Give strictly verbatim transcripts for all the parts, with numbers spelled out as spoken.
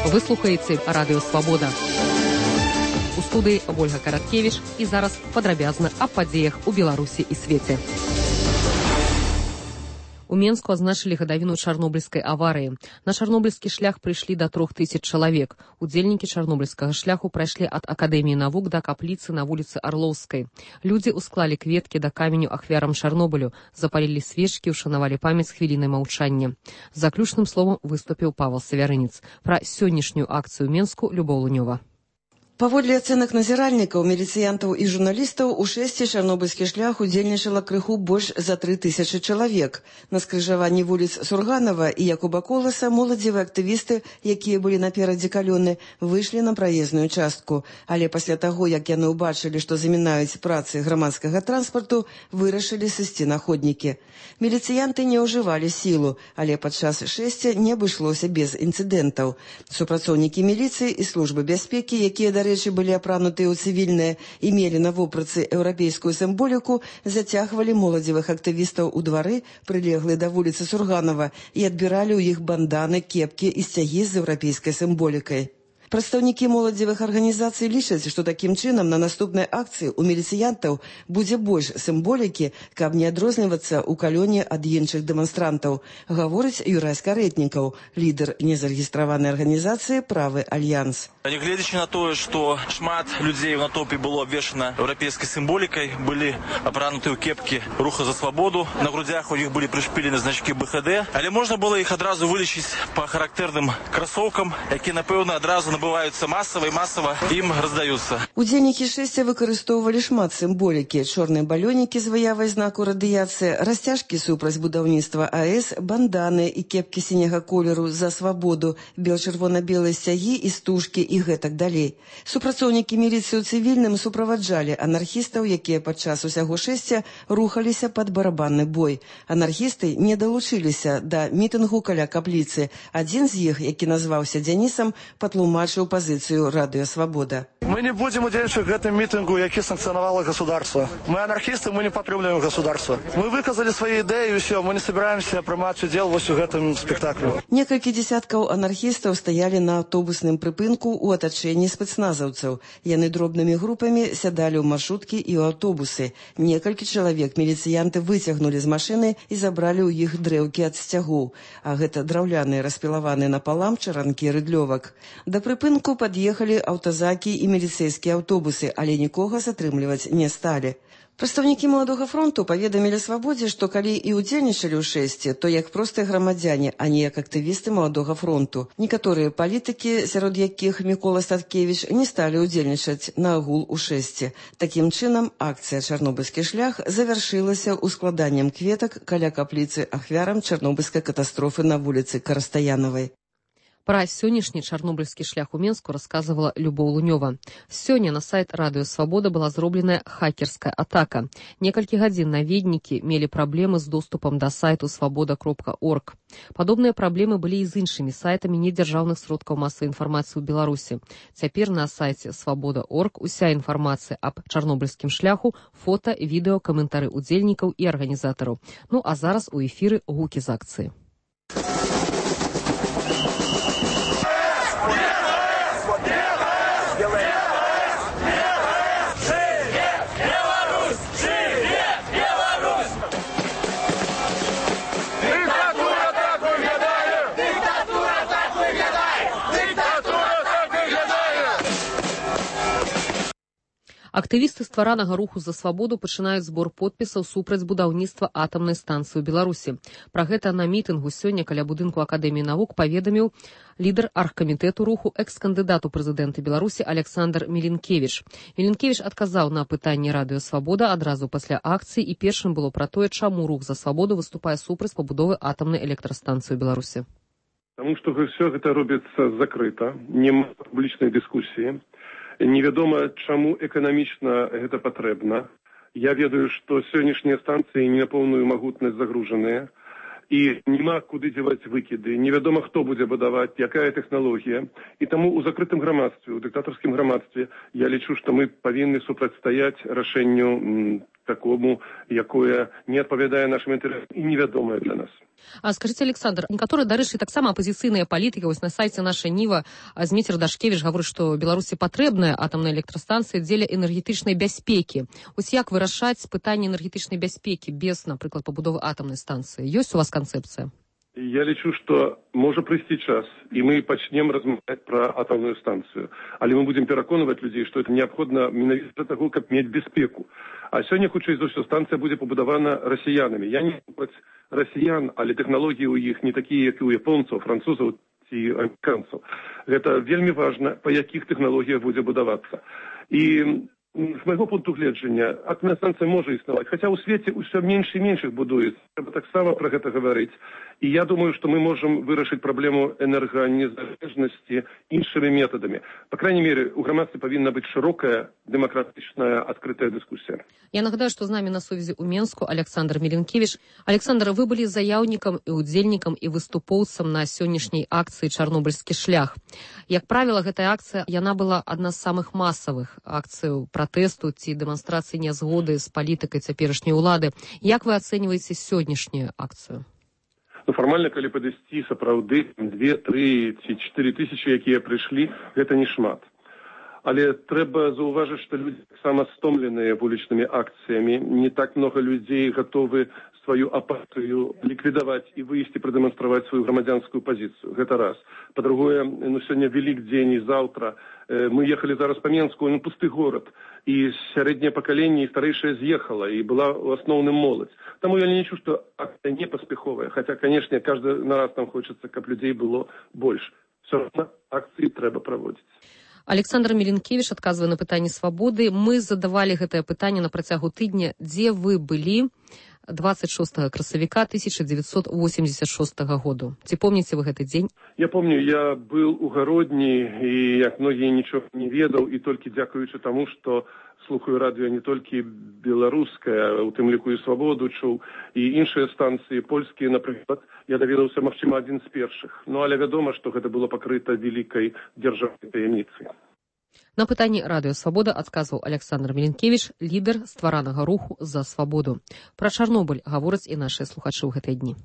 Вы слухаеце Радыё Свабода. У студыі Ольга Караткевіч і зараз падрабязна аб падзеях у Беларусі і свеце. У Менску азначылі гадавіну чарнобыльскай аварыі. На чарнобыльскі шлях прыйшлі да трох тысяч чалавек. Удзельнікі чарнобыльскага шляху прайшлі ад Акадэміі навук да капліцы на вуліцы Арлоўскай. Людзі ўсклалі кветкі да каменю ахвярам Чарнобылю, запалілі свечкі, ушанавалі памяць хвілінай маўчання. Заключным словам выступіў Павел Савярынец. Пра сённяшнюю акцыю ў Менску Любоў Лунёва. Паводле ацэнак назіральнікаў, міліцыянтаў і журналістаў, у шэсці чарнобыльскі шлях удзельнічала крыху больш за тры тысячы чалавек. На скрыжаванні вуліц Сурганова і Якуба Коласа моладзевыя актывісты, якія былі наперадзе калоны, выйшлі на праезную частку. Але пасля таго, як яны ўбачылі, што замінаюць працы грамадскага транспарту, вырашылі сысці на ходнікі. Міліцыянты не ўжывалі сілу, але падчас шэсця не абышлося без інцыдэнтаў. Супрацоўнікі міліцыі і службы бяспекі, якія, да рэчы, былі апранутыя ў цывільнае і мелі на вопратцы еўрапейскую сімволіку, зацягвалі моладзевых актывістаў у двары, прылеглыя да вуліцы Сурганова, і адбіралі ў іх банданы, кепкі і сцягі з еўрапейскай сімволікай. Прадстаўнікі моладзевых арганізацый лічаць, што такім чынам на наступнай акцыі ў міліцыянтаў будзе больш сімволікі, каб не адрознівацца ў калоне ад іншых дэманстрантаў, гаворыць Юрай Скарэтнікаў, лідар незарэгістраванай арганізацыі «Правы Альянс». Нягледзячы на тое, што шмат людзей у натоўпе было абвешана еўрапейскай сімволікай, былі апрануты ў кепкі Руха за свабоду, на грудзях у іх былі прышпілены значкі бэ ха дэ, але можна было іх адразу вылічыць па характэрным красоўкам, якія, напэўна, адразу набываюцца масава і масава ім раздаюцца. Удзельнікі шэсця выкарыстоўвалі шмат сімволікі: чорныя балёнікі з выявай знаку радыяцыі, расцяжкі супраць будаўніцтва а эс, банданы і кепкі сіняга колеру за свабоду, бел-чырвона-белыя сцягі і стужкі і гэтак далей. Супрацоўнікі міліцыі ў цывільным суправаджалі анархістаў, якія падчас усяго шэсця рухаліся пад барабанны бой. Анархісты не далучыліся да мітынгу каля капліцы. Адзін з іх, які назваўся Дзянісам, патлумачыў пазіцыю Радыё Свабода. Мы не будем удзельнічаць в гэтым мітынгу, які санкцыянавала государство. Мы анархісты, мы не падтрымліваем государство. Мы выказалі свае ідэі і ўсё, мы не собираемся прымаць удзел вось у гэтым спектаклю. Некалькі дзесяткаў анархістаў стаялі на аўтобусным прыпынку ў атачэнні спецназаўцаў. Яны дробнымі групамі сядалі ў маршруткі і ў аўтобусы. Некалькі чалавек міліцыянты выцягнулі з машыны і забралі ў іх дрэўкі ад сцягоў. А гэта драўляныя распілаваныя напалам чаранкі рыдлёвак. Да прыпынку пад'ехалі аўтазакі і міліцэйскія аўтобусы, але нікога затрымліваць не сталі. Прадстаўнікі Маладога фронту паведамілі Свабодзе, што калі і ўдзельнічалі ў шэсці, то як простыя грамадзяне, а не як актывісты Маладога фронту. Некаторыя палітыкі, сярод якіх Мікола Статкевіч, не сталі ўдзельнічаць на агул у шэсці. Такім чынам, акцыя «Чарнобыльскі шлях» завяршылася ўскладаннем кветак каля капліцы ахвярам чарнобыльскай катастрофы на вуліцы Карастаянавай. Пра сённяшні чарнобыльскі шлях у Менску расказвала Любоў Лунёва. Сёння на сайт Радыё Свабода была зробленая хакерская атака. Некалькі гадзін наведнікі мелі праблемы з доступам да сайту свабода кропка орг. Падобныя праблемы былі і з іншымі сайтамі недзяржаўных сродкаў масавай інфармацыі ў Беларусі. Цяпер на сайце свабода кропка орг уся інфармацыя аб чарнобыльскім шляху, фота, відэо, каментары удзельнікаў і арганізатараў. Ну а зараз у эфіры гукі з акцыі. Актывісты стваранага руху за свабоду пачынаюць збор подпісаў супраць будаўніцтва атамнай станцыі ў Беларусі. Пра гэта на мітынгу сёння каля будынку Акадэміі навук паведаміў лідар аргкамітэту руху, экс-кандыдат у прэзідэнты Беларусі Александр Мілінкевіч. Мілінкевіч адказаў на пытанні Радыё Свабода адразу пасля акцыі, і першым было пра тое, чаму рух за свабоду выступае супраць пабудовы атамнай электрастанцыі ў Беларусі. Таму што ўсё гэта робіцца закрыта, няма публічнай дыскусіі. Невядома, чаму эканамічна гэта патрэбна. Я ведаю, што сённяшнія станцыі не на поўную магутнасць загружаныя, і няма куды дзяваць выкіды. Невядома, хто будзе будаваць, якая тэхналогія. І таму ў закрытым грамадстве, у дыктатарскім грамадстве, я лічу, што мы павінны супрацьстаяць рашэнню такому, якое не адпавядае нашим інтарэсам і невядомае для нас. А скажите, Александр, некаторыя, дарэчы, таксама апазіцыйныя палітыкі, вось на сайце «Наша Ніва» Зміцер Дашкевіч гаворыць, што Беларусі патрэбная атамная электрастанцыя дзеля энергетычнай бяспекі. Вось як вырашаць пытанне энергетычнай бяспекі без, напрыклад, пабудовы атамнай станцыі? Ёсць у вас канцэпцыя? Я лічу, што можа прыйсці час, і мы пачнем размаўляць пра атамную станцыю. Але мы будзем пераконваць людзей, што это неабходна менавіта для таго, каб мець бяспеку. А сёння, хутчэй за ўсё, станцыя будзе пабудавана расіянамі. Я не супраць расіян, але тэхналогіі ў іх не такія, як і у японцаў, французаў ці амерыканцаў. Гэта вельмі важна, па якіх тэхналогіях будзе будавацца. І з майго пункту гледжання, атамная станцыя можа існаваць, хаця ў свеце ўсё менш і менш іх будуецца. Трэба таксама пра гэта гаварыць. І я думаю, што мы можам вырашыць праблему энерганезалежнасці іншымі метадамі. Па крайней мере, у грамадстве павінна быць шырокая, дэмакратычная, адкрытая дыскусія. Я нагадаю, што з намі на сувязі ў Менску Александр Меленкевич. Александр, вы былі заяўнікам і удзельнікам і выступоўцам на сённяшняй акцыі «Чарнобыльскі шлях». Як правіла, гэтая акцыя, яна была адна з самых масавых акцый пратэсту ці дэманстрацыі нязгоды з палітыкай цяперашняй улады. Як вы ацэньваеце сённяшнюю акцыю? Ну, фармальна, калі падысці, сапраўды, две, тры ці чатыры тысячы, якія прыйшлі, гэта не шмат. Але трэба заўважыць, што людзі таксама стомленыя вулічнымі акцыямі. Не так много людзей гатовы сваю апатыю ліквідаваць і выйсці прадэманстраваць сваю грамадзянскую пазіцыю. Гэта раз. Па-другое, ну, сёння Велікдзень і заўтра. Мы ехалі зараз па Менску, ну, пусты горад. І сярэдняе пакаленне і старэйшае з'ехала, і была ў асноўным моладзь. Таму я не лічу, што акцыя не паспяховая. Хаця, канешне, каждый раз нам хочацца, каб людзей было больш. Все равно акцыі трэба праводзіць. Александр Меленкевич адказвае на пытанне свабоды. Мы задавалі гэтае пытанне на працягу тыдня. Дзе вы былі двадцать шостого красавіка тысяча девятьсот восемьдесят шестого году? Ці помніце вы гэты дзень? Я помню, я был у Гародні, і як многія нічога не ведаў, і толькі дзякуючы таму, што слухаю радыё не толькі беларускае, у тым ліку і свабоду чуў, і іншыя станцыі польскія, напрыклад, я даведаўся, магчыма, адзін з першых. Ну, але вядома, што гэта было пакрыта вялікай дзяржаўнай таямніцай. На пытанні радыё «Свабода» адказваў Александр Меленкевич, лідар стваранага руху за свабоду. Пра Чарнобыль гавораць і нашыя слухачы ў гэтыя дні.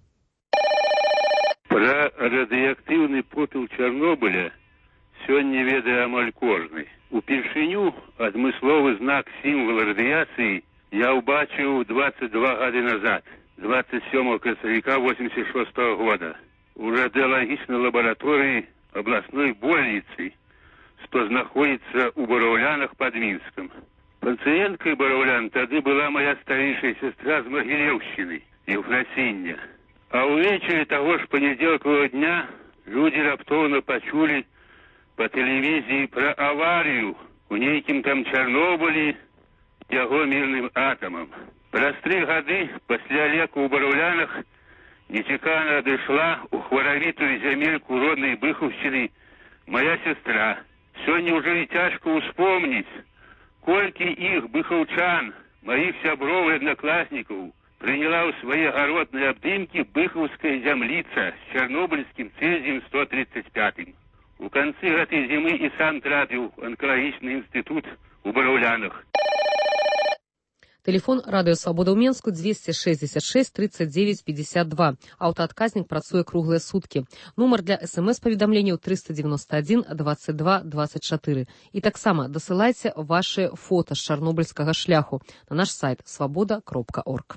Пра радыеактыўны попел Чарнобыля сёння ведае амаль кожны. Упершыню адмысловы знак сімвал радыяцыі я ўбачыў двадцать два гады назад, двадцать сёмого красавіка восемьдесят шестого года, у радыелагічнай лабараторыі абласной больніцы, што знаходзіцца ў Бараўлянах пад Мінскам. Пацыенткай Бараўлян тады была моя старейшая сестра з Магілеўшчыны, Євфрасіння. А ўвечары таго ж панядзелкавага дня людзі раптоўна пачулі па тэлевізіі пра аварыю у нейкім там Чарнобылі яго мірным атамам. Праз тры гады пасля леку ў Бараўлянах нечакана адышла ў хваравітую зямельку роднай Быхаўшчыны моя сестра. Сёння ўжо і цяжка ўспомніць, колькі іх быхаўчан, маіх сяброў і аднакласнікаў, прыняла ў свае гаротныя абдымкі быхаўская зямліца з чарнобыльскім цэзіем сто тридцать пятым. У канцы гэтай зімы і сам трапіў анкалагічны інстытут у Бараўлянах. Телефон радыё «Свабода» ў Менску двести шестьдесят шесть тридцать девять пятьдесят два. Аўтаадказнік працуе круглыя суткі. Нумар для эс-эм-эс-паведамленняў триста девяносто один двадцать два двадцать четыре. І таксама дасылайце ваши фота з чарнобыльскага шляху на наш сайт свабода кропка орг.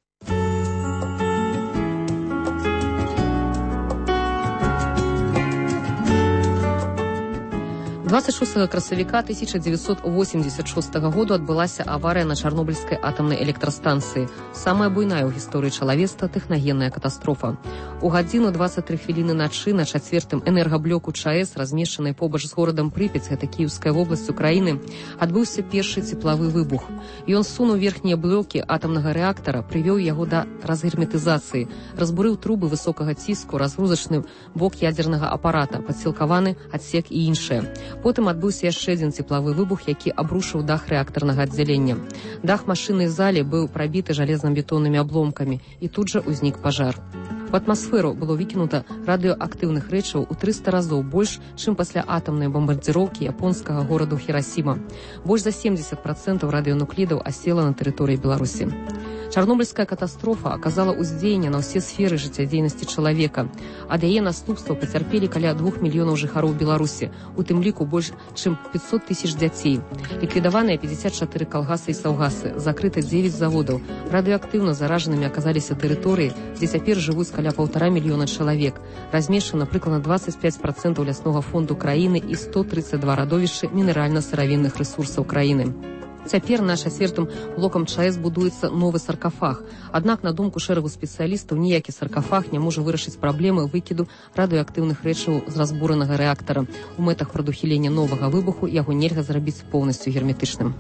двадцать шостого красавіка тысяча девятьсот восемьдесят шестого году адбылася аварыя на Чарнобыльскай атамнай электрастанцыі. Самая буйная ў гісторыі чалавецтва тэхнагенная катастрофа. У гадзіну двадцать тры хвіліны начы на чацвертым энергаблоку ЧАЭС, размешчанай побач з горадам Прыпяць, гэта Кіеўская вобласць Украіны, адбыўся першы цеплавы выбух. Ён сунуў верхнія блокі атамнага рэактара, прывёў яго да разгерметызацыі, разбурыў трубы высокага ціску, разгрузачны бок ядзернага апарата, падсілкаваны адсек і іншае. Потым адбыўся яшчэ адзін цеплавы выбух, які абрушыў дах рэактарнага аддзялення. Дах машыннай залі быў прабіты жалезна-бетоннымі абломкамі, і тут жа ўзнік пажар. У атмасферу было выкінута радыёактыўных рэчываў у трыста разоў больш, чым пасля атамнай бамбардзіроўкі японскага гораду Хірасіма. Больш за семьдесят процентов радыёнуклідаў асела на тэрыторыі Беларусі. Чарнобыльская катастрофа аказала ўздзеянне на ўсе сферы жыццядзейнасці чалавека. Ад яе наступстваў пацярпелі каля двух мільёнаў жыхароў Беларусі, у тым ліку больш чым пятьсот тысяч дзяцей. Ліквідаваныя пятьдесят четыре калгасы і саўгасы, закрыта девять заводаў. Радыёактыўна заражанымі аказаліся тэрыторыі, дзе цяпер жывуць каля паўтара мільёна чалавек. Размешчана прыкладна двадцать пять процентов ляснога фонду краіны і сто тридцать два радовішчы мінеральна-сыравінных рэсурсаў краіны. Цяпер на чацвёртым блокам ЧАЭС будуецца новы саркафаг. Аднак, на думку шэрагу спецыялістаў, ніякі саркафаг не можа вырашыць праблемы выкіду радыёактыўных рэчываў з разбуранага рэактара. У мэтах прадухілення новага выбуху яго нельга зрабіць поўнасцю герметычным.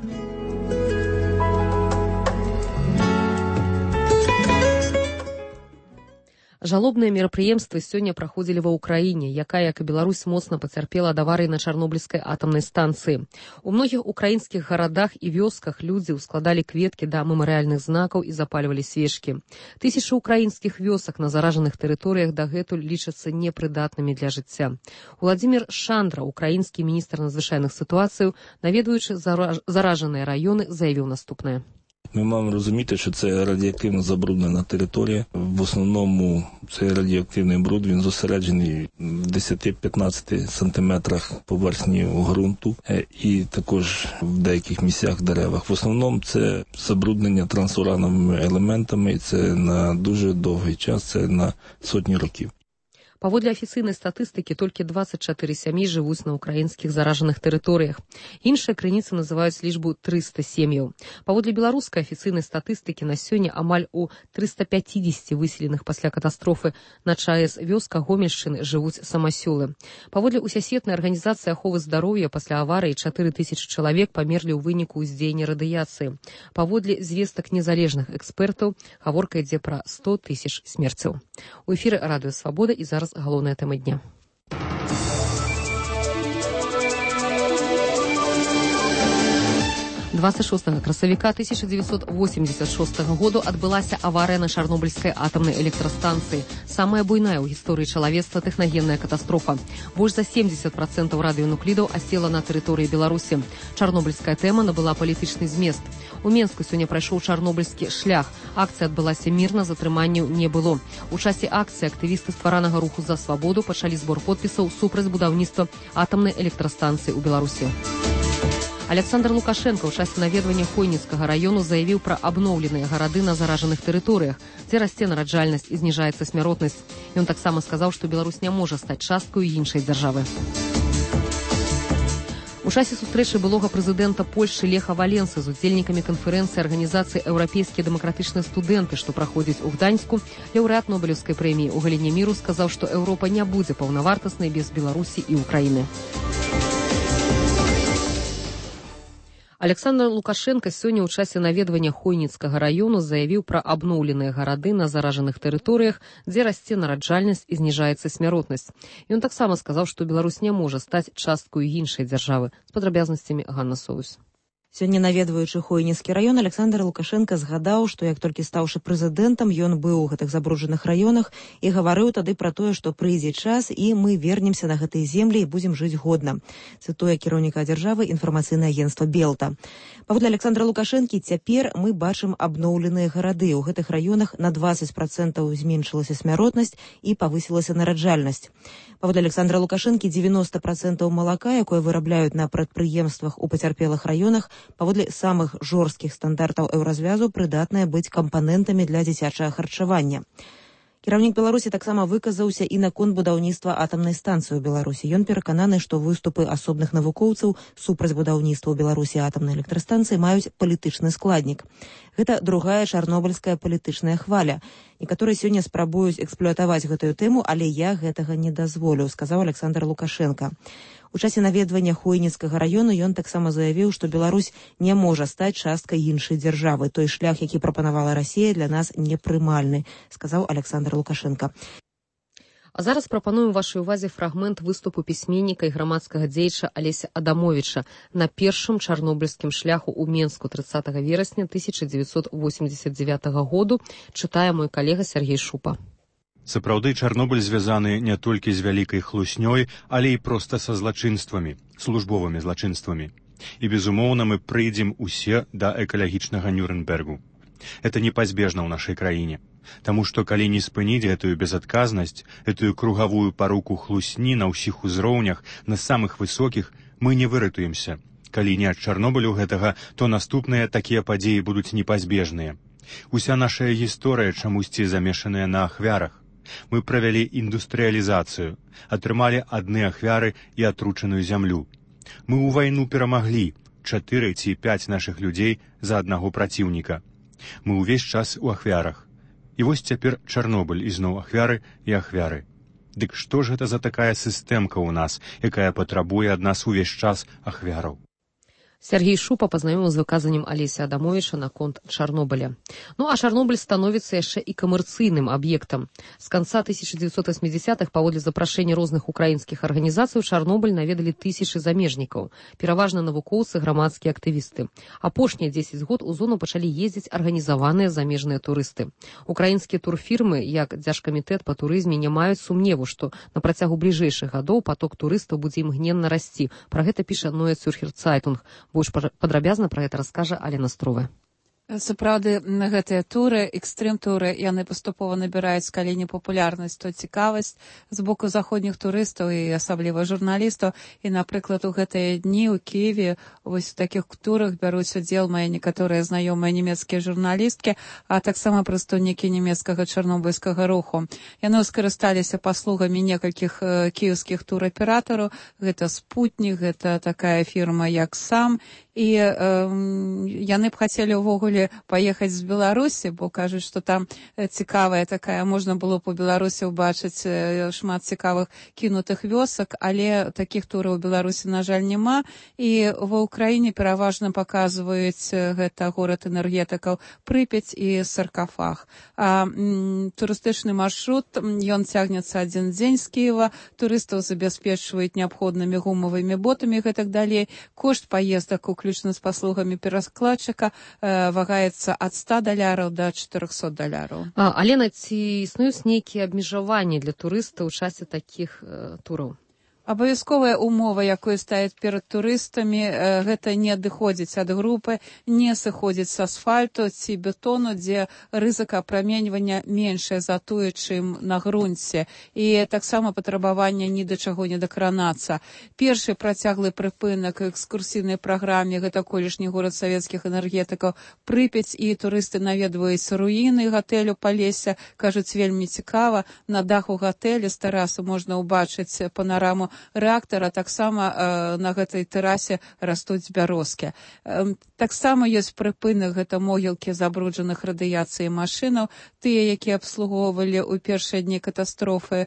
Жалобныя мерапрыемствы сёння праходзілі ва ўкраіне, якая, як і Беларусь, моцна пацярпела ад аварыі на Чарнобыльскай атамнай станцыі. У многіх украінскіх гарадах і вёсках людзі ўскладалі кветкі да мемарыяльных знакаў і запальвалі свечкі. Тысячы украінскіх вёсак на заражаных тэрыторыях дагэтуль лічацца непрыдатнымі для жыцця. Уладзімір Шандра, украінскі міністр надзвычайных сітуацыяў, наведваючы заражаныя раёны, заявіў наступнае. Ми маємо розуміти, що це радіоактивно забруднена територія. В основному цей радіоактивний бруд, він зосереджений в десять-п'ятнадцять сантиметрах поверхні ґрунту і також в деяких місцях деревах. В основному це забруднення трансурановими елементами, і це на дуже довгий час, це на сотні років. Паводле афіцыйнай статыстыкі, толькі двадцать четыре сям'і жывуць на ўкраінскіх заражаных тэрыторыях. Іншыя крыніцы называюць лічбу триста сем'яў. Паводле беларускай афіцыйнай статыстыкі на сёння амаль у триста пятьдесят выселеных пасля катастрофы на ЧАЭС вёсках Гомельшчыны жывуць самасёлы. Паводле усесветнай арганізацыі аховы здароўя пасля аварыі чатыры тысячы чалавек памерлі ў выніку ўздзеяння радыяцыі. Паводле звестак незалежных экспертаў гаворка ідзе пра сто тысяч смерцяў. У эфіры Радыё Свабода і зараз галоўная тэма дня. двадцать шостага красавіка тысяча девятьсот восемьдесят шостага году адбылася аварыя на Чарнобыльскай атамнай электрастанцыі. Самая буйная ў гісторыі чалавецтва тэхнагенная катастрофа. Больш за семьдесят процентов радыёнуклідаў асела на тэрыторыі Беларусі. Чарнобыльская тэма набыла палітычны змест. У Менску сёння прайшоў чарнобыльскі шлях. Акцыя адбылася мірна, затрыманняў не было. У часе акцыі актывісты стваранага руху за свабоду пачалі збор подпісаў супраць будаўніцтва атамнай электрастанцыі ў Беларусі. Александр Лукашенко ў часе наведвання Хойніцкага раёну заявіў пра абноўленыя гарады на заражаных тэрыторыях, дзе расце нараджальнасць і зніжаецца смяротнасць. Ён таксама сказаў, што Беларусь не можа стаць часткаю іншай дзяржавы. У часе сустрэчы былога прэзідэнта Польшчы Леха Валенсы з удзельнікамі канферэнцыі арганізацыі «Еўрапейскія дэмакратычныя студэнты», што праходзіць у Гданьску, лаўрэат Нобелеўскай прэміі ў галіне міру сказаў, што Еўропа не будзе паўнавартаснай без Беларусі і Украіны. Александр Лукашенко сёння ў часе наведвання Хойніцкага раёну заявіў пра абноўленыя гарады на заражаных тэрыторыях, дзе расце нараджальнасць і зніжаецца смяротнасць. Ён таксама сказаў, што Беларусь не можа стаць часткаю іншай дзяржавы. З падрабязнасцямі Ганна Соус. Сёння наведваючы Хойніцкі раён, Александр Лукашенко згадаў, што як толькі стаўшы прэзідэнтам, ён быў у гэтых забруджаных раёнах і гаварыў тады пра тое, што прыйдзе час і мы вернемся на гэтыя землі і будзем жыць годна. Цытуе кіраўніка дзяржавы інфармацыйнае агенцтва Белта. Паводле Александра Лукашэнкі, цяпер мы бачым абноўленыя гарады. У гэтых раёнах на двадцать процентов зменшылася смяротнасць і павысілася нараджальнасць. Паводле Александра Лукашэнкі, девяносто процентов малака, якое вырабляюць на прадпрыемствах у пацярпелых раёнах, паводле самых жорсткіх стандартаў еўразвязу прыдатныя быць кампанентамі для дзіцячага харчавання. Кіраўнік Беларусі таксама выказаўся і наконт будаўніцтва атамнай станцыі ў Беларусі. Ён перакананы, што выступы асобных навукоўцаў супраць будаўніцтва ў Беларусі атамнай электрастанцыі маюць палітычны складнік. Гэта другая чарнобыльская палітычная хваля. Некаторыя сёння спрабуюць эксплуатаваць гэтую тэму, але я гэтага не дазволю, сказаў Александр Лукашенко. У часе наведвання Хойніцкага раёну ён таксама заявіў, што Беларусь не можа стаць часткай іншай дзяржавы. Той шлях, які прапанавала Расія, для нас непрымальны, сказаў Александр Лукашенко. А зараз прапануем вашай увазе фрагмент выступу пісьменніка і грамадскага дзеяча Алеся Адамовіча на першым чарнобыльскім шляху ў Менску тридцатого верасня тысяча девятьсот восемьдесят девятого году, чытае мой калега Сергей Шупа. Сапраўды, Чарнобыль звязаны не толькі з вялікай хлуснёй, але і проста са злачынствамі, службовымі злачынствамі. І, безумоўна, мы прыйдзем усе да экалагічнага Нюрнбергу. Это непазбежна ў нашай краіне. Таму што калі не спыніць гэтую безадказнасць, гэтую кругавую паруку хлусні на ўсіх узроўнях, на самых высокіх, мы не выратуемся. Калі не ад Чарнобылю гэтага, то наступныя такія падзеі будуць непазбежныя. Уся наша гісторыя чамусьці замешаная на ахвярах. Мы правялі індустрыялізацыю, атрымалі адны ахвяры і атручаную зямлю. Мы ў вайну перамаглі чатыры ці пяць нашых людзей за аднаго праціўніка. Мы ўвесь час у ахвярах. І вось цяпер Чарнобыль ізноў ахвяры і ахвяры. Дык што ж гэта за такая сістэмка ў нас, якая патрабуе ад нас увесь час ахвяраў? Сергей Шупа пазнаёміў з выказаннем Алеся Адамовича наконт Чарнобыля. Ну а Чарнобыль становіцца яшчэ і камерцыйным аб'ектам. З канца тысяча дзевяцьсот восьмідзесятых паводле запрашэння розных украінскіх арганізацый Чарнобыль наведалі тысячы замежнікаў, пераважна навукоўцы, грамадскія актывісты. Апошнія дзесяць год у зону пачалі ездзіць арганізаваныя замежныя турысты. Украінскія турфірмы, як Дзяржкамітэт па турызме, не маюць сумневу, што на працягу бліжэйшых гадоў поток турыстаў будзе імгненна расці. Пра гэта піша Neue Zürcher Zeitung. Больш падрабязна пра гэта раскажа Алена Строва. Сапраўды, гэтыя туры, экстрым-туры, яны паступова набіраюць калі не папулярнасць, то цікавасць з боку заходніх турыстаў і асабліва журналістаў. І, напрыклад, у гэтыя дні ў Кіеве вось у такіх турах бяруць удзел мае некаторыя знаёмыя нямецкія журналісткі, а таксама прадстаўнікі нямецкага чарнобыльскага руху. Яны скарысталіся паслугамі некалькіх кіеўскіх тураператараў. Гэта Спутнік, гэта такая фірма, як Сам. І э, яны б хацелі ўвогуле паехаць з Беларусі, бо кажуць, што там цікавая такая, можна было б у Беларусі ўбачыць шмат цікавых кінутых вёсак, але такіх тураў у Беларусі, на жаль, няма. І ва ўкраіне пераважна паказваюць гэта горад энергетыкаў Прыпяць і Саркафаг. А м, турыстычны маршрут, ён цягнецца адзін дзень з Кіева, турыстаў забяспечваюць неабходнымі гумавымі ботамі і гэтак далей. Кошт паездак у уключна з паслугамі перакладчыка э, вагаецца ад ста даляраў да чатырохсот даляраў. А, Алена, ці існуюць нейкія абмежаванні для турыстаў у часе такіх э, тураў? Абавязковая умова, якую ставяць перад турыстамі, гэта не адыходзіць ад групы, не сыходзіць з асфальту ці бетону, дзе рызыка апраменьвання меншая за тое, чым на грунце. І таксама патрабаванне ні да чаго не дакранацца. Першы працяглы прыпынак экскурсійнай праграме — гэта колішні горад савецкіх энергетыкаў Прыпяць, і турысты наведваюць руіны гатэлю Палесся, кажуць, вельмі цікава. На даху гатэлі з тэрасы можна ўбачыць панораму рэактара, таксама э, на гэтай тэрасе растуць бярозкі. Э, таксама ёсць прыпынак, гэта могілкі забруджаных радыяцыяй машынаў, тыя, якія абслугоўвалі ў першыя дні катастрофы э,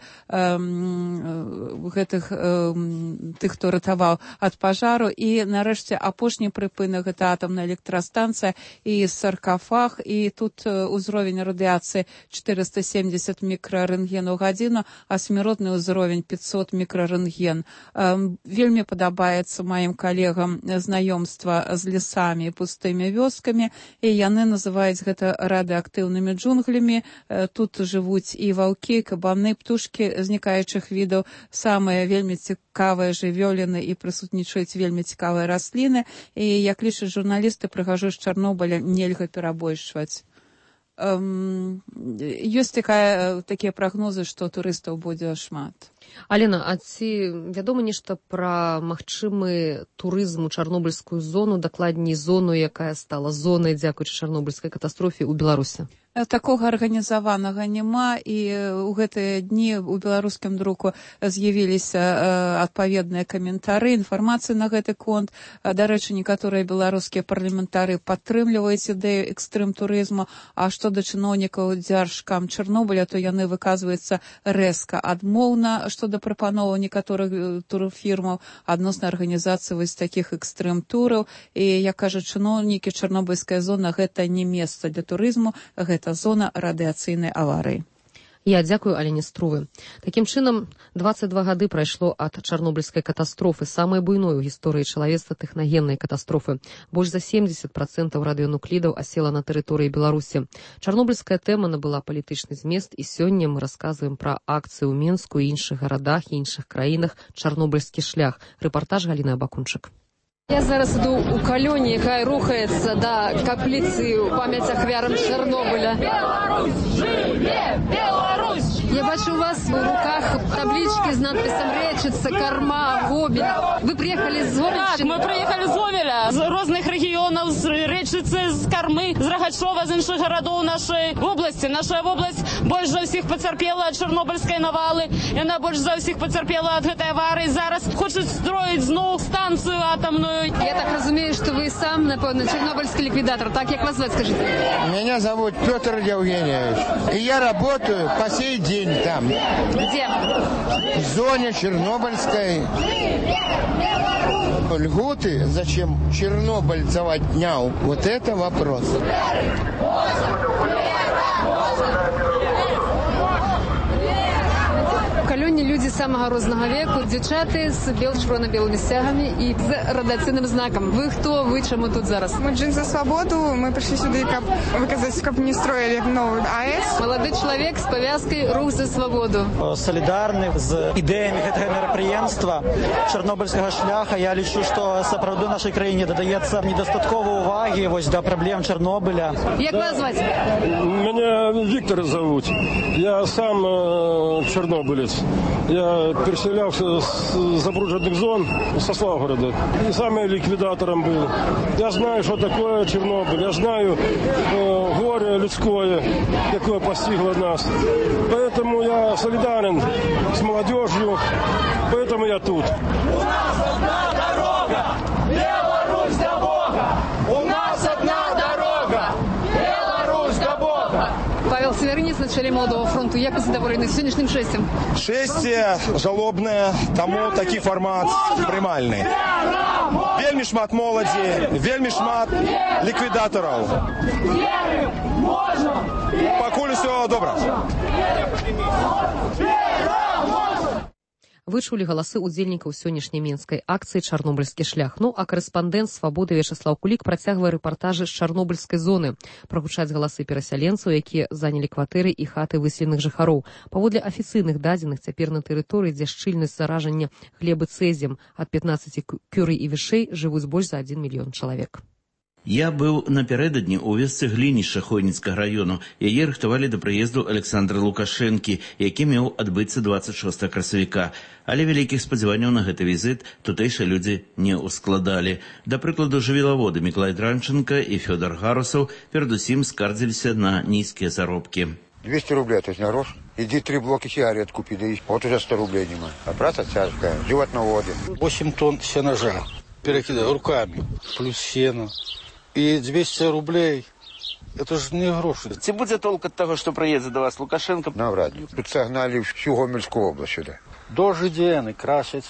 гэтых э, тых, хто ратаваў ад пажару. І нарэшце апошні прыпынак — гэта атамная электрастанцыя і Саркафаг, і тут узровень радыяцыі чатырыста семдзесят мікрарэнтген у гадзіну, а смяротны ўзровень пятьсот мікрарэнтген. Вельмі падабаецца маім калегам знаёмства з лесамі і пустымі вёскамі, і яны называюць гэта радыеактыўнымі джунглямі. Тут жывуць і ваўкі, кабаны, птушкі знікаючых відаў, самыя вельмі цікавыя жывёліны, і прысутнічаюць вельмі цікавыя расліны. І, як лічаць журналісты, прыхажу з Чарнобыля нельга перабольшваць. Эм, ёсць такая, такія прагнозы, што турыстаў будзе шмат. Алена, а ці вядома нешта пра магчымы турызм у чарнобыльскую зону, дакладней зону, якая стала зонай дзякуючы чарнобыльскай катастрофе ў Беларусі? Такога арганізаванага няма, і ў гэтыя дні ў беларускім друку з'явіліся адпаведныя каментары, інфармацыі на гэты конт. Дарэчы, некаторыя беларускія парламентары падтрымліваюць ідэю экстрым-турызму, а што да чыноўнікаў дзяржкам Чарнобыля, то яны выказваюцца рэзка адмоўна што да прапановаў некаторых турфірмаў адносна арганізацыі вось такіх экстрым-тураў. І, як кажуць чыноўнікі, чарнобыльская зона — гэта не месца для турызму, гэта зона радыацыйнай аварыі. Я дзякую Алене Струвы. Такім чынам, дваццаць два гады прайшло ад чарнобыльскай катастрофы, самай буйной у гісторыі чалавецтва тэхнагеннай катастрофы. Больш за семьдесят процентаў радыенуклідаў асела на тэрыторыі Беларусі. Чарнобыльская тэма набыла палітычны змест, і сёння мы расказваем пра акцыю ў Менску і іншых гарадах і іншых краінах «Чарнобыльскі шлях». Рэпартаж Галіны Абакунчык. Я зараз иду у Калёні, яка рухаецца да капліцы ў памяць ахвярам Чарнобыля. Беларусь! Жыве! Беларусь! Я бачу у вас в руках таблички с надписом «Речица», «Корма», «Гомель». Вы приехали з Гомельщины? Так, мы приехали з Гомеля, з розных регіонаў, з Речицы, з Кормы, з Рогачова, з іншых гарадоў нашай области. Наша область больш за ўсіх пацярпела ад чарнобыльскай навалы, яна больш за ўсіх пацярпела ад гэтай аварыі. Зараз хочуць строіць зноў станцыю атомную. Я так разумею, что вы сам, напевно, чернобыльский ликвидатор. Так, как вас звать, скажите? Меня зовут Петр Евгеньевич. И я работаю по сей день там. Где? В зоне Чернобыльской. Льготы, зачем чернобыльцев отнял? Вот это вопрос. В Калёне люди самого рознага веку, дзяўчаты з бел-чырвона-белымі сцягамі і з радыацыйным знаком. Вы хто, вы чаму тут зараз? Мы «Джин за свободу», мы пришли сюда, каб выказаць, каб не строили новую АЭС. Молодой человек с повязкой «Рух за свободу». Солидарны з ідэямі гэтага мерапрыемства чарнобыльскага шляха. Я лічу, што сапраўды нашай краіне дадаецца недастаткова увагі вось да праблем Чарнобыля. Як вас зваць? Меня Виктор зовут. Я сам э, чернобылец. Я переселялся с забрудженных зон, со Славгорода. И сам я ликвидатором был. Я знаю, что такое Чернобыль. Я знаю э, горе людское, какое постигло нас. Поэтому я солидарен с молодежью. Поэтому я тут. У нас одна дорога. Беларусь до Бога. У нас одна дорога. Беларусь до Бога. Павел Северинец, начале Молодого фронту. Як вы задоволені сьогоднішнім шестям? Шесте жалобне, тому такий формат приймальний. Вельмі шмат молоді, вельмі шмат ліквідаторів. Пакуль все добре. Вы чулі галасы ўдзельнікаў сённяшняй менскай акцыі «Чарнобыльскі шлях». Ну, а карэспандэнт «Свабоды» Вячаслаў Кулік працягвае рэпартажы з чарнобыльскай зоны. Прагучаць галасы перасяленцаў, якія занялі кватэры і хаты выселеных жыхароў. Паводле афіцыйных дадзеных, цяпер на тэрыторыі, дзе шчыльнасць заражання глебы цэзіем ад пятнаццаці кюрый і вышэй, жывуць больш за адзін мільён чалавек. Я быў напярэдадні ў вёсцы Глінішча Хойніцкага раёну. Яе рыхтавалі да прыезду Александра Лукашэнкі, які меў адбыцца дваццаць шостага красавіка. Але вялікіх спадзяванняў на гэты візіт тутэйшыя людзі не ўскладалі. Да прыкладу, жывёлаводы Міклай Дранченка і Фёдор Гарусаў перадусім скардзіліся на нізкія заробкі. двести рублей, то есть на грош. Иди три блока сигарет купи, да и вот уже сто рублей нема. А праца тяжкая, животноводы. восемь тонн сенажа. Перекидаю руками, плюс сено. И двести рублей, это же не гроши. Ці будзе толк ад таго, што прыедзе да вас Лукашенко? Навряд ли. Тут согнали всю Гомельскую область сюда. Дождь идены, красить,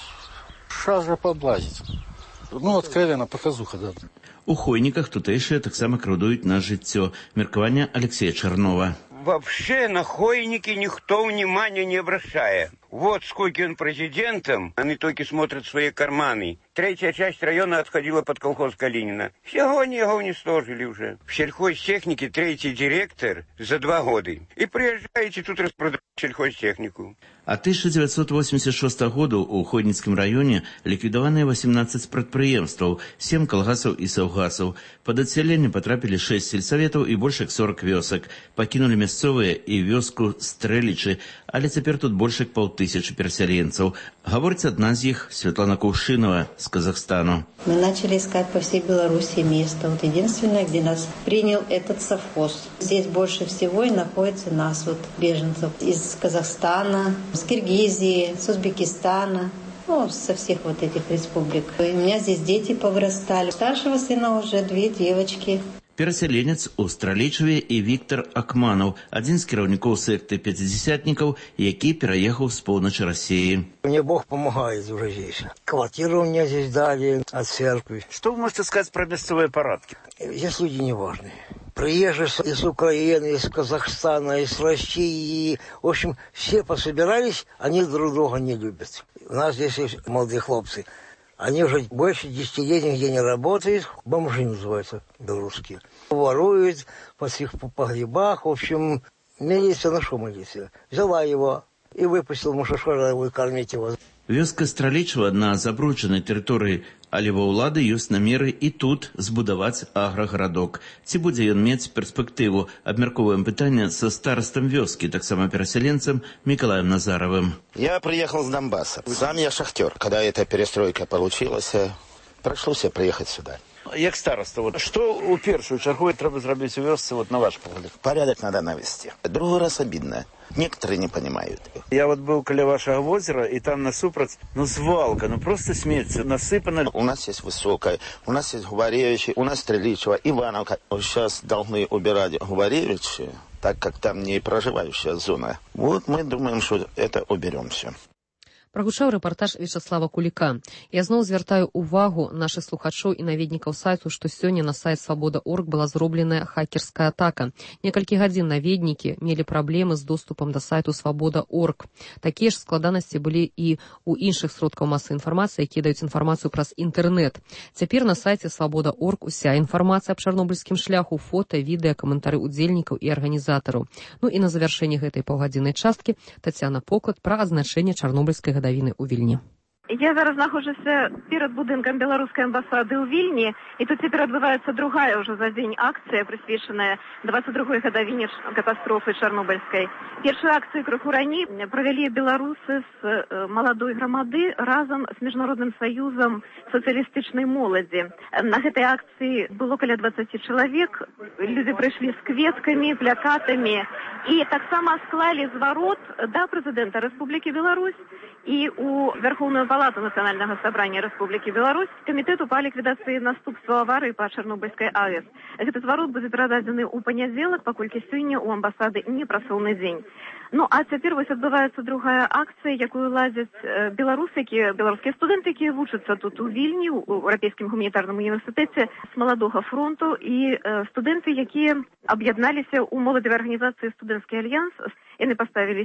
шажа поблазить. Ну, откровенно, показуха, да. У Хойніках тутэйшыя таксама крыўдуюць на жыццё. Меркаванне Алексея Чарнова. Вообще на Хойники никто внимания не обращает. Вот сколько он президентом, они только смотрят свои карманы. Третья часть района отходила под колхоз Калинина. Всего они его уничтожили уже. В сельхозтехнике третий директор за два года. И приезжаете тут распродать сельхозтехнику. А тысяча девятьсот восемьдесят шостого году у Хойніцкім раёне ліквідаваныя восемнадцать прадпрыемстваў, семь калгасаў і саўгасаў. Пад адсяленне потрапілі шесть сельсаветаў і больш як сорок вёсак. Пакінулі мясцовыя і вёску Стрэлічы, але цяпер тут больш як паўтысячы перасяленцаў. Гаворыць адна з іх Светлана Кувшинова с Казахстану. Мы начали искать по всей Беларуси место. Вот единственное, где нас принял этот совхоз. Здесь больше всего и находится нас, вот, беженцев из Казахстана, с Киргизии, с Узбекистана, ну, со всех вот этих республик. И у меня здесь дети повырастали. Старшего сына уже две девочки. Перасяленец у Стралічаве і Віктор Акманаў, адзін з кіраўнікоў секты пятидесятников, які переехал с полночи России. Мне Бог помогает уже здесь. Квартиру мне здесь дали от церкви. Что вы можете сказать про местные порядки? Здесь люди неважные. Приезжие из Украины, из Казахстана, из России. В общем, все пособирались, они друг друга не любят. У нас здесь есть молодые хлопцы. Они уже больше десяти лет нигде не работают. Бомжи называются белорусские. Воруют по всех погребах. В общем, милиция, ну что милиция? Взяла его и выпустила мушашора, вы кормить его. Вёска Стралічава на забруджанай тэрыторыі, але ва ўлады ёсць намеры і тут збудаваць аграгарадок. Ці будзе ён мець перспектыву? Абмяркоўваем пытанне са старастам вёскі, таксама перасяленцам Миколаем Назаровым. Я приехал с Донбасса. Сам я шахтер. Когда эта перестройка получилась, пришлось приехать сюда. Як староста, вот, что у першую чергу треба зробити у вёсцы, вот, на ваш погляд? Порядок надо навести. Другой раз обидно. Некоторые не понимают. Я вот был около вашего озера, и там насупроть, ну, свалка, ну, просто смерть, насыпано. У нас есть Высокая, у нас есть Губаревичи, у нас Стреличева, Ивановка. Сейчас должны убирать Губаревичи, так как там не проживающая зона. Вот мы думаем, что это уберем все. Прагучаў рэпартаж Вячаслава Куліка. Я зноў звяртаю ўвагу нашых слухачоў і наведнікаў сайту, што сёння на сайт свабода точка орг была зробленая хакерская атака. Некалькі гадзін наведнікі мелі праблемы з доступам да сайту свабода точка орг. Такія ж складанасці былі і ў іншых сродкаў масавай інфармацыі, якія даюць інфармацыю праз інтэрнэт. Цяпер на сайце свабода точка орг уся інфармацыя аб чарнобыльскім шляху, фота, відэа, каментары ўдзельнікаў і арганізатараў. Ну і на завяршэнне гэтай паўгадзіннай часткі Тацяна Поклад пра азначэнне чарнобыльскай гадавіны ў Вільні. Я зараз знаходжуся перад будынкам беларускай амбасады ў Вільні, і тут цяпер адбываецца другая ўжо за дзень акцыя, прысвечаная двадцать другой гадавіне катастрофы чарнобыльскай. Першую акцыю крыху раней правялі беларусы з маладой грамады разам з міжнародным саюзам сацыялістычнай моладзі. На гэтай акцыі было каля двадцать чалавек, людзі прыйшлі з кветкамі, плакатамі і таксама склалі зварот да прэзідэнта Рэспублікі Беларусь і у Верховную Палату Национального собрания Республики Беларусь Комитету по ликвидации наступства аварии по Чернобыльской АЭС. Этот зварот будет передадзены у понедельник, поколькі сёння у амбасады не працоўны дзень. Ну, а цяпер вось адбываецца другая акцыя, якую ладзяць беларусы, якія, беларускія студэнты, якія вучацца тут у Вільні, у Еўрапейскім гуманітарным універсітэце з маладога фронту, і студэнты, якія аб'ядналіся ў моладзевай арганізацыі «Студэнцкі альянс», яны паставілі